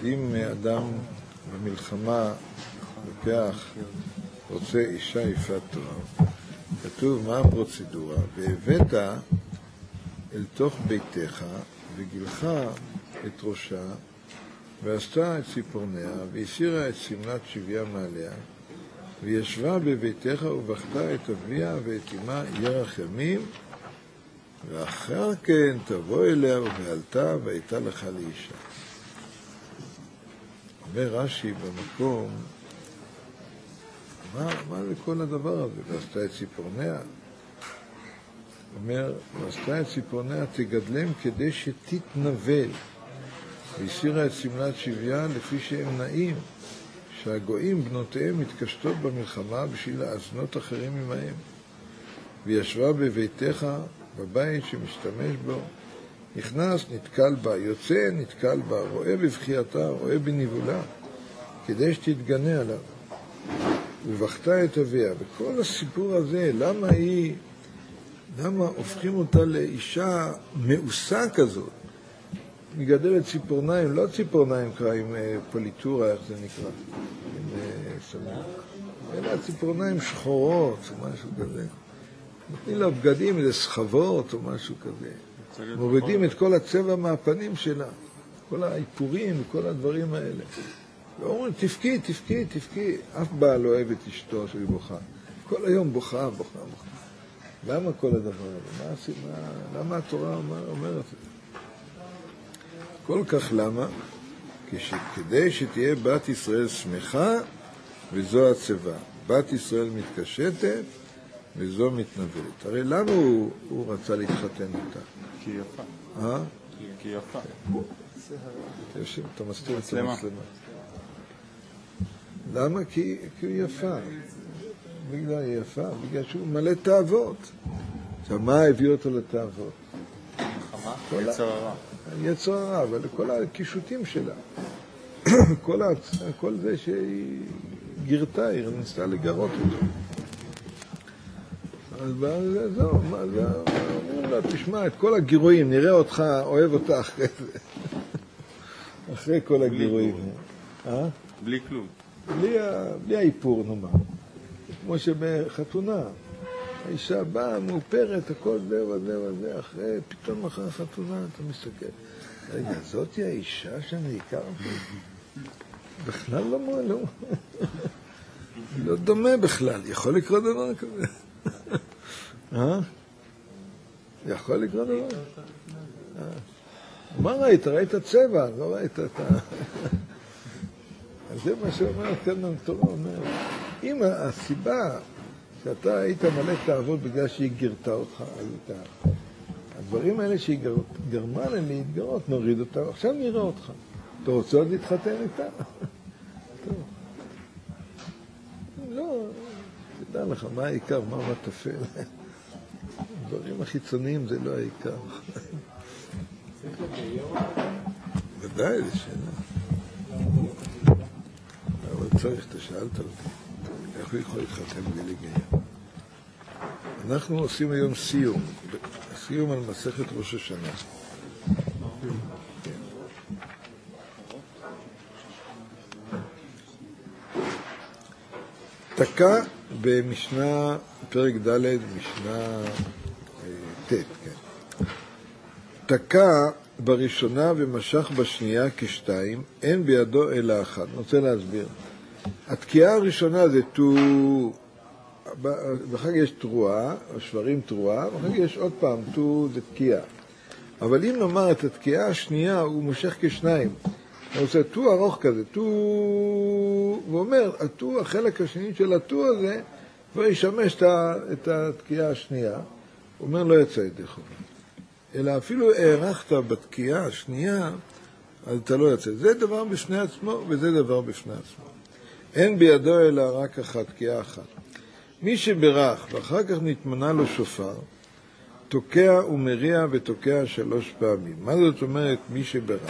אם אדם במלחמה לוקח, רוצה אישה יפת תואר, כתוב מה הפרוצדורה, והבאת אל תוך ביתך וגילך את ראשה ועשתה את ציפורניה והסירה את סמלת שביה מעליה וישבה בביתך ובכתה את אביה ואת אמה ירח ימים ואחר כן תבוא אליה ובעלתה והייתה לך לאישה. אומר רש"י במקום, מה לכל הדבר הזה? ועשתה את ציפורניה? אומר, ועשתה את ציפורניה תגדלם כדי שתתנבל והסירה את סמלת שביה לפי שהם נעים שהגויים בנותיהם מתקשטות במלחמה בשביל להזנות אחרים עמהם וישבה בביתך בבית שמשתמש בו נכנס נתקל בה יוצא נתקל בה רואה בבחייתה רואה בניבולה כדי שתתגנה עליו ובכתה את אביה. וכל הסיפור הזה למה הופכים אותה לאישה מאוסה כזאת מגדלת ציפורניים, לא ציפורניים קרא עם פוליטורה, איך זה נקרא, עם סמוק, אלא ציפורניים שחורות או משהו כזה. נותנים לה בגדים, איזה סחבות או משהו כזה. מורידים את כל הצבע מהפנים שלה, כל האיפורים וכל הדברים האלה. ואומרים, תפקי. אף בעל לא אוהב את אשתו שהיא בוכה. כל היום בוכה. למה כל הדבר הזה? למה התורה אומרת את זה? כל כך למה? כדי שתהיה בת ישראל שמחה וזו הצבא. בת ישראל מתקשטת וזו מתנבלת. הרי למה הוא רצה להתחתן איתה? כי יפה. כי יפה. אתה מסתיר את המצלמה. למה? כי הוא יפה. בגלל היא יפה, בגלל שהוא מלא תאוות. עכשיו, מה הביא אותו לתאוות? יצר הרע. יצר הרע, אבל כל הקישוטים שלה. כל זה שהיא גירתה, היא ניסתה לגרות אותו. אז זהו, אומרים לה, תשמע, את כל הגירויים, נראה אותך, אוהב אותה אחרי זה. אחרי כל הגירויים. בלי כלום. בלי האיפור, נאמר. כמו שבחתונה, האישה באה, מאופרת, הכל זה, אחרי, פתאום אחרי החתונה, אתה מסתכל. רגע, זאת היא האישה שאני הכרתי? בכלל לא דומה בכלל. יכול לקרות דבר כזה? יכול לקרות דבר? מה ראית? ראית צבע, לא ראית את ה... אז זה מה שאומר כאן התורה, אומר, אם הסיבה שאתה היית מלא תאוות בגלל שהיא גירתה אותך, הדברים האלה שהיא גרמה להם להתגרות, נוריד אותה, עכשיו נראה אותך. אתה רוצה עוד להתחתן איתה? טוב. לא, תדע לך, מה העיקר, מה תפל? הדברים החיצוניים זה לא העיקר. ודאי, זה שאלה. אבל צריך, אתה שאלת אותי, איך הוא יכול להתחתן בלי לגייר? אנחנו עושים היום סיום על מסכת ראש השנה. תקע במשנה, פרק ד' משנה ט', כן. תקע בראשונה ומשך בשנייה כשתיים, אין בידו אלא אחת. אני רוצה להסביר. התקיעה הראשונה זה ואחר כך יש תרועה, השברים תרועה, ואחר כך יש עוד פעם, זה תקיעה. אבל אם נאמר את התקיעה השנייה, הוא מושך כשניים. הוא עושה ארוך כזה, ואומר, החלק השני של הזה, כבר ישמש את התקיעה השנייה. הוא אומר, לא יצא ידי חובה. אלא אפילו הערכת בתקיעה השנייה, אז אתה לא יצא. זה דבר בפני עצמו, וזה דבר בפני עצמו. אין בידו אלא רק אחת, תקיעה אחת. מי שברך ואחר כך נתמנה לו שופר, תוקע ומריע ותוקע 3 פעמים. מה זאת אומרת מי שברך?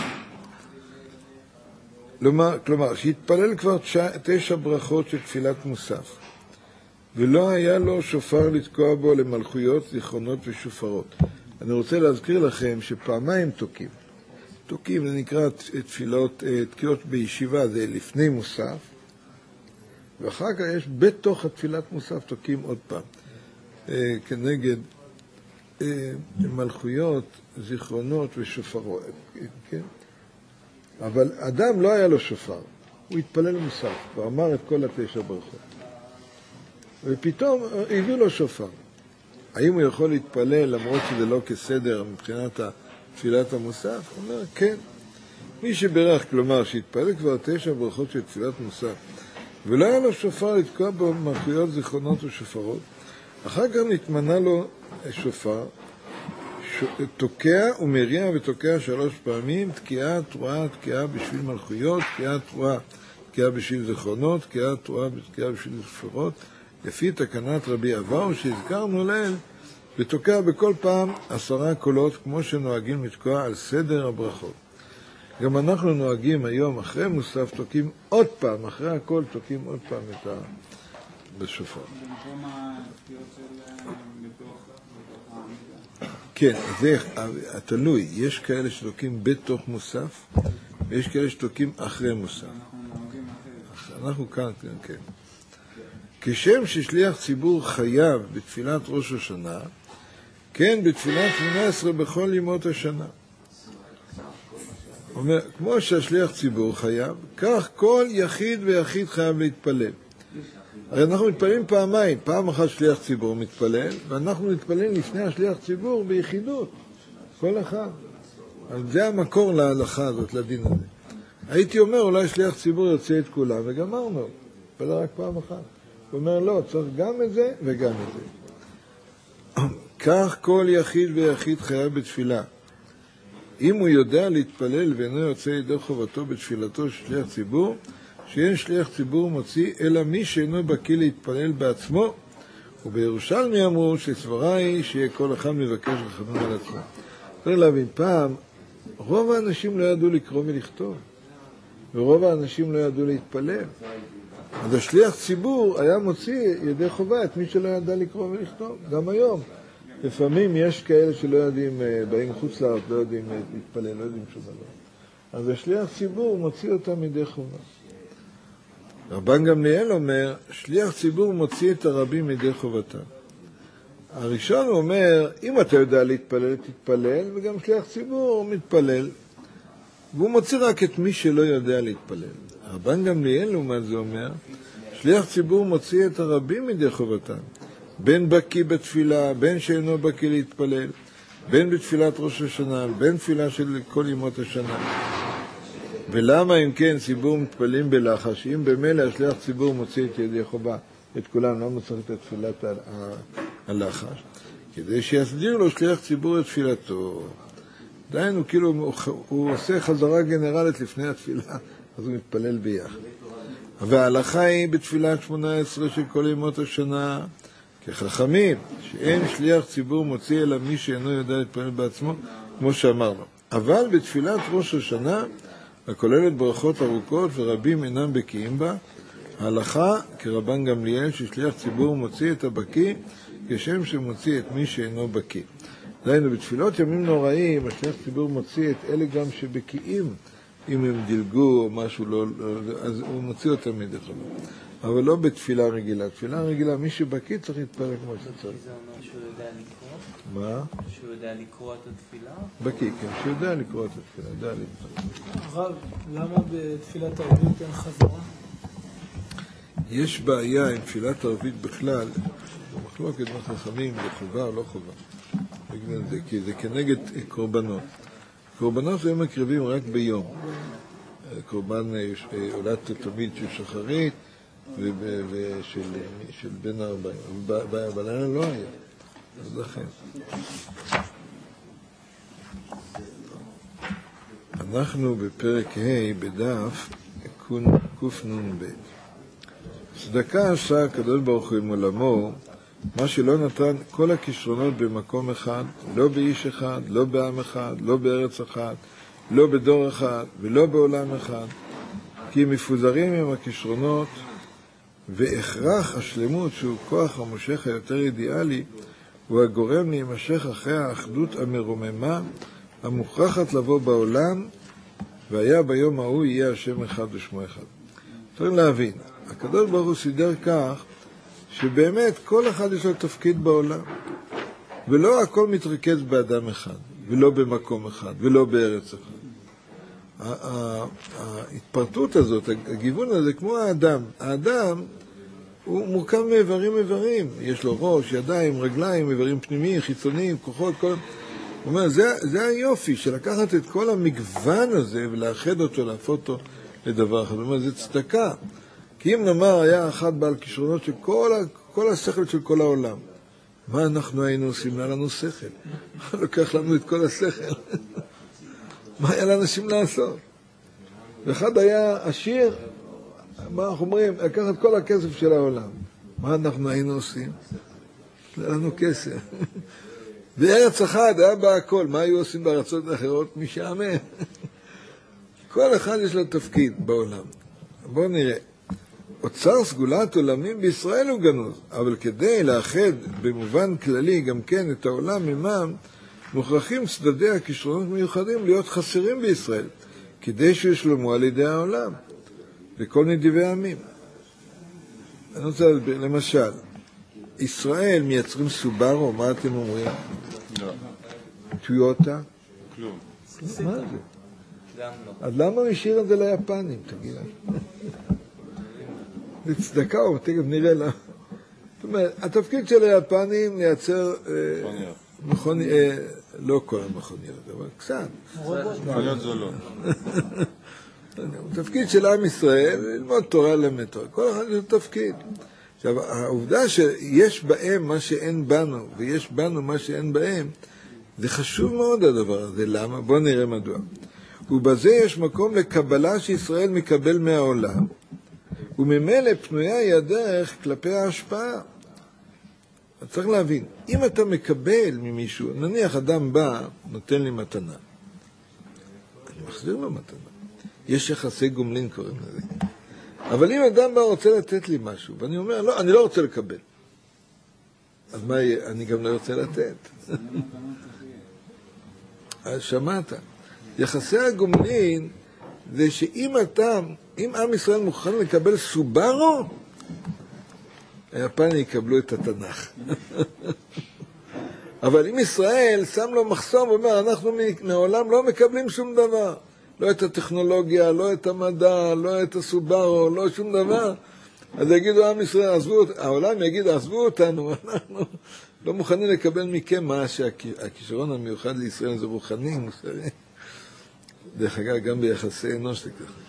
כלומר, שהתפלל כבר 9 ברכות של תפילת מוסף, ולא היה לו שופר לתקוע בו למלכויות, זיכרונות ושופרות. אני רוצה להזכיר לכם שפעמיים תוקעים. תוקים, זה נקרא תפילות, תקיעות בישיבה, זה לפני מוסף, ואחר כך יש בתוך התפילת מוסף תוקים עוד פעם, כנגד מלכויות, זיכרונות ושופרות, כן? אבל אדם לא היה לו שופר, הוא התפלל מוסף, הוא אמר את כל 9 ברכות. ופתאום הביאו לו שופר. האם הוא יכול להתפלל למרות שזה לא כסדר מבחינת תפילת המוסף? הוא אומר, כן. מי שברך, כלומר, שהתפלל כבר 9 ברכות של תפילת מוסף, ולא היה לו שופר לתקוע בו מלכויות, זיכרונות ושופרות, אחר כך נתמנה לו שופר, תוקע ומריע ותוקע 3 פעמים, תקיעה, תרועה, תקיעה בשביל מלכויות, תקיעה, תרועה, תקיעה בשביל זיכרונות, תקיעה, תרועה, תקיעה בשביל שופרות, לפי תקנת רבי אבאו שהזכרנו לעיל, ותוקע בכל פעם 10 קולות, כמו שנוהגים לתקוע על סדר הברכות. גם אנחנו נוהגים היום, אחרי מוסף, תוקעים עוד פעם, אחרי הכל תוקעים עוד פעם את בשופר. במקום התקיעות של בתוך כן, זה תלוי. יש כאלה שתוקעים בתוך מוסף, ויש כאלה שתוקעים אחרי מוסף. אנחנו כאן, כן. כשם ששליח ציבור חייב בתפילת ראש השנה, כן בתפילת 18 בכל ימות השנה. אומר, כמו שהשליח ציבור חייב, כך כל יחיד ויחיד חייב להתפלל. הרי אנחנו מתפללים פעמיים, פעם אחת שליח ציבור מתפלל, ואנחנו מתפללים לפני השליח ציבור ביחידות, כל אחד. אז זה המקור להלכה הזאת, לדין הזה. הייתי אומר, אולי שליח ציבור יוצא את כולם, וגמרנו, אבל רק פעם אחת. הוא אומר, לא, צריך גם את זה וגם את זה. כך כל יחיד ויחיד חייב בתפילה. אם הוא יודע להתפלל ואינו יוצא ידי חובתו בתפילתו של שליח ציבור, שאין שליח ציבור מוציא, אלא מי שאינו בקיא להתפלל בעצמו, ובירושלמי אמרו שסברה היא שיהיה כל אחד מבקש לחנון על עצמו. צריך להבין, פעם, רוב האנשים לא ידעו לקרוא ולכתוב, ורוב האנשים לא ידעו להתפלל. אז השליח ציבור היה מוציא ידי חובה את מי שלא ידע לקרוא ולכתוב, גם היום. לפעמים יש כאלה שלא יודעים, באים חוץ לארץ, לא יודעים להתפלל, לא יודעים שום דבר. אז השליח ציבור מוציא אותם ידי חובה. רבן גמליאל אומר, שליח ציבור מוציא את הרבים ידי חובתם. הראשון הוא אומר, אם אתה יודע להתפלל, תתפלל, וגם שליח ציבור מתפלל, והוא מוציא רק את מי שלא יודע להתפלל. רבן גמליאל, לעומת זה אומר, שליח ציבור מוציא את הרבים ידי חובתם, בין בקיא בתפילה, בין שאינו בקיא להתפלל, בין בתפילת ראש השנה, בין תפילה של כל ימות השנה. ולמה אם כן ציבור מתפללים בלחש, אם במילא השליח ציבור מוציא את ידי חובה, את כולם, למה צריך את תפילת הלחש? כדי שיסדיר לו שליח ציבור את תפילתו. דיינו, כאילו הוא עושה חזרה גנרלית לפני התפילה, אז הוא מתפלל ביחד. וההלכה היא בתפילת 18 של כל ימות השנה, כחכמים, שאין שליח ציבור מוציא אלא מי שאינו יודע להתפלל בעצמו, כמו שאמרנו. אבל בתפילת ראש השנה, הכוללת ברכות ארוכות ורבים אינם בקיאים בה, ההלכה כרבן גמליאל ששליח ציבור מוציא את הבקיא כשם שמוציא את מי שאינו בקיא. דהיינו, בתפילות ימים נוראים, השליח ציבור מוציא את אלה גם שבקיאים, אם הם דילגו או משהו, לא, אז הוא מוציא אותם מדי חובה. אבל לא בתפילה רגילה. תפילה רגילה, מי שבקיא צריך להתפלל כמו שצריך. זה אומר שהוא יודע לקרוא? מה? שהוא יודע לקרוא את התפילה? בקיא, כן, שהוא יודע לקרוא את התפילה, יודע להתפלל. הרב, למה בתפילת ערבית אין חזרה? יש בעיה עם תפילת ערבית בכלל, במחלוקת בין חכמים, זה חובה או לא חובה. כי זה כנגד קורבנות. קורבנות הם מקריבים רק ביום. קורבן עולת תמיד של שחרית ושל בין 40. בלילה לא היה. אז לכן. אנחנו בפרק ה' בדף קנ"ב. צדקה עשה הקדוש ברוך הוא עם עולמו, מה שלא נתן כל הכישרונות במקום אחד, לא באיש אחד, לא בעם אחד, לא בארץ אחת, לא בדור אחד ולא בעולם אחד, כי מפוזרים עם הכישרונות, והכרח השלמות שהוא כוח המושך היותר אידיאלי, הוא הגורם להימשך אחרי האחדות המרוממה, המוכרחת לבוא בעולם והיה ביום ההוא יהיה השם אחד ושמו אחד. צריך להבין, הקדוש ברוך הוא סידר כך, שבאמת כל אחד יש לו תפקיד בעולם, ולא הכל מתרכז באדם אחד, ולא במקום אחד, ולא בארץ אחד. ההתפרטות הזאת, הגיוון הזה, כמו האדם. האדם הוא מורכב מאיברים. יש לו ראש, ידיים, רגליים, איברים פנימיים, חיצוניים, כוחות, כל... הוא אומר, זה היופי של לקחת את כל המגוון הזה ולאחד אותו, להפוך אותו לדבר אחד. הוא אומר, זה צדקה. כי אם נאמר היה אחד בעל כישרונות של כל השכל של כל העולם, מה אנחנו היינו עושים? היה לנו שכל. לוקח לנו את כל השכל. מה היה לאנשים לעשות? ואחד היה עשיר, מה אנחנו אומרים? לקח את כל הכסף של העולם. מה אנחנו היינו עושים? היה לנו כסף. בארץ אחד היה בה הכל. מה היו עושים בארצות האחרות? משעמם. כל אחד יש לו תפקיד בעולם. בואו נראה. אוצר סגולת עולמים בישראל הוא גנוז, אבל כדי לאחד במובן כללי גם כן את העולם עמם, מוכרחים צדדי הכישרונות מיוחדים להיות חסרים בישראל, כדי שישלמו על ידי העולם, וכל נדיבי העמים. אני רוצה להסביר, למשל, ישראל מייצרים סובארו, מה אתם אומרים? לא. טויוטה? כלום. מה זה? גם לא. אז למה משאיר את זה ליפנים, תגיד? זה צדקה, או תכף נראה לה. זאת אומרת, התפקיד של היפנים לייצר לא כל המכוניות, אבל קצת. מכוניות זולות. התפקיד של עם ישראל, ללמוד תורה למטר. כל אחד יש תפקיד. עכשיו, העובדה שיש בהם מה שאין בנו, ויש בנו מה שאין בהם, זה חשוב מאוד הדבר הזה. למה? בואו נראה מדוע. ובזה יש מקום לקבלה שישראל מקבל מהעולם, וממילא פנויה היא הדרך כלפי ההשפעה. צריך להבין, אם אתה מקבל ממישהו, נניח אדם בא, נותן לי מתנה, אני מחזיר לו מתנה. יש יחסי גומלין קוראים לזה. אבל אם אדם בא רוצה לתת לי משהו, ואני אומר, לא, אני לא רוצה לקבל. אז מה יהיה? אני גם לא רוצה לתת. אז שמעת. יחסי הגומלין זה שאם אם עם ישראל מוכן לקבל סובארו, היפנים יקבלו את התנ"ך. אבל אם ישראל שם לו מחסום ואומר, אנחנו מעולם לא מקבלים שום דבר, לא את הטכנולוגיה, לא את המדע, לא את הסובארו, לא שום דבר, אז יגידו עם ישראל, העולם יגיד, עזבו אותנו, אנחנו לא מוכנים לקבל מכם מה שהכישרון המיוחד לישראל זה רוחני, מוסרי. דרך אגב, גם ביחסי אנוש זה ככה.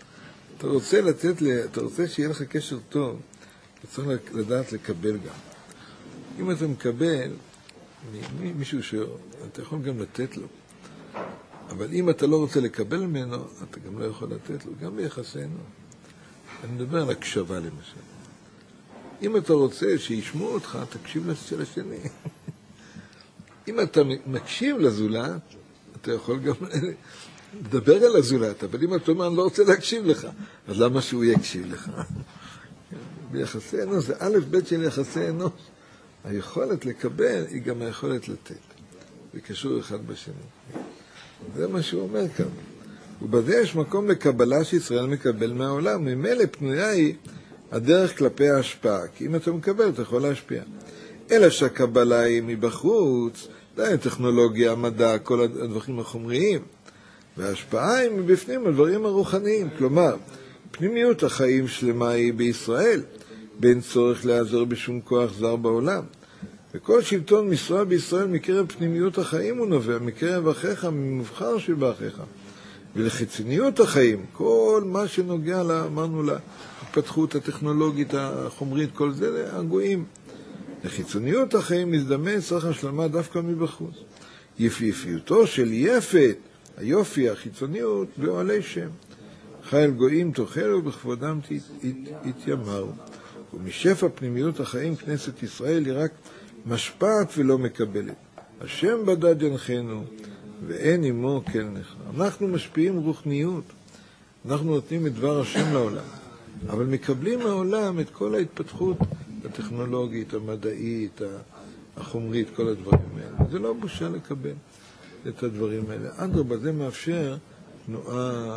אתה רוצה שיהיה לך קשר טוב, אתה צריך לדעת לקבל גם. אם אתה מקבל מישהו שאתה יכול גם לתת לו, אבל אם אתה לא רוצה לקבל ממנו, אתה גם לא יכול לתת לו, גם ביחסי אנוש. אני מדבר על הקשבה למשל. אם אתה רוצה שישמעו אותך, תקשיב לשני. אם אתה מקשיב לזולת, אתה יכול גם לדבר על הזולת, אבל אם אתה אומר, אני לא רוצה להקשיב לך, אז למה שהוא יקשיב לך? ביחסי אנוש, זה א' ב' של יחסי אנוש. היכולת לקבל היא גם היכולת לתת. זה קשור אחד בשני. זה מה שהוא אומר כאן. ובזה יש מקום לקבלה שישראל מקבל מהעולם. ממילא פנויה היא הדרך כלפי ההשפעה. כי אם אתה מקבל, אתה יכול להשפיע. אלא שהקבלה היא מבחוץ, די, טכנולוגיה, מדע, כל הדברים החומריים. וההשפעה היא מבפנים הדברים הרוחניים. כלומר, פנימיות החיים שלמה היא בישראל, בין צורך לעזור בשום כוח זר בעולם. וכל שלטון משרה בישראל מקרב פנימיות החיים הוא נובע, מקרב אחיך, ממובחר שבאחיך. ולחיצוניות החיים, כל מה שנוגע, אמרנו, להתפתחות הטכנולוגית, החומרית, כל זה, הגויים. לחיצוניות החיים מזדמן צריך השלמה דווקא מבחוץ. יפיפיותו של יפת, היופי, החיצוניות, ואוהלי שם. חייל גויים תאכלו ובכבודם יתיימרו. ומשפע פנימיות החיים כנסת ישראל היא רק משפעת ולא מקבלת. השם בדד ינחנו, ואין עמו כן לך. אנחנו משפיעים רוחניות. אנחנו נותנים את דבר השם לעולם. אבל מקבלים מהעולם את כל ההתפתחות הטכנולוגית, המדעית, החומרית, כל הדברים האלה. זה לא בושה לקבל את הדברים האלה. אדרבה, זה מאפשר תנועה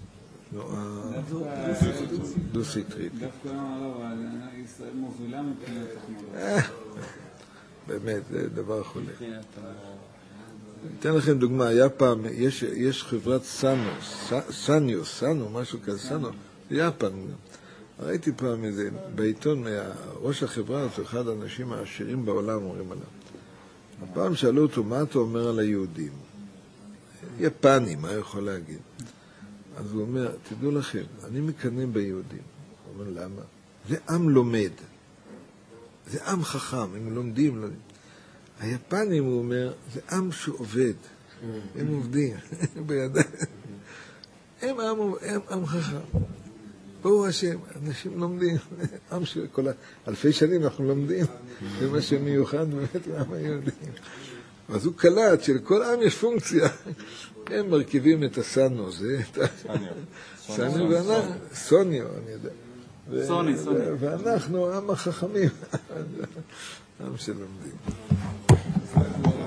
דו-סטרית. דווקא לא, אבל ישראל מובילה מבחינת טכנולוגיה. באמת, זה דבר חולה. אתן לכם דוגמה, היה פעם, יש חברת סאנו, משהו כזה, סאנו, ביפן. ראיתי פעם איזה, בעיתון, ראש החברה הזאת, אחד האנשים העשירים בעולם אומרים עליו. הפעם שאלו אותו, מה אתה אומר על היהודים? יפני, מה יכול להגיד? אז הוא אומר, תדעו לכם, אני מקנא ביהודים. הוא אומר, למה? זה עם לומד. זה עם חכם, הם לומדים. היפנים, הוא אומר, זה עם שעובד. הם עובדים בידיים. הם עם חכם. ברוך השם, אנשים לומדים. עם שכל אלפי שנים אנחנו לומדים. זה מה שמיוחד באמת לעם היהודים. אז הוא קלט שלכל עם יש פונקציה. הם מרכיבים את הסאנו, זה את סאנו ואנחנו, סוניו, אני יודע. סוני. ואנחנו עם החכמים, עם שלומדים.